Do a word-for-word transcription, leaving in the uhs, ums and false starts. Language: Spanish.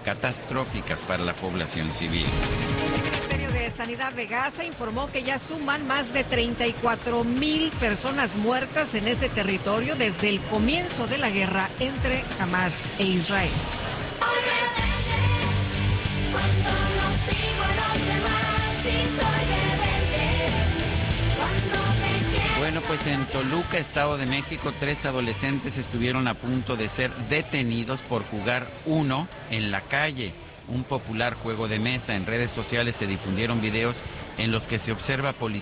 catastróficas para la población civil. El Ministerio de Sanidad de Gaza informó que ya suman más de treinta y cuatro mil personas muertas en ese territorio desde el comienzo de la guerra entre Hamas e Israel. Bueno, pues en Toluca, Estado de México, tres adolescentes estuvieron a punto de ser detenidos por jugar Uno en la calle, un popular juego de mesa. En redes sociales se difundieron videos en los que se observa policía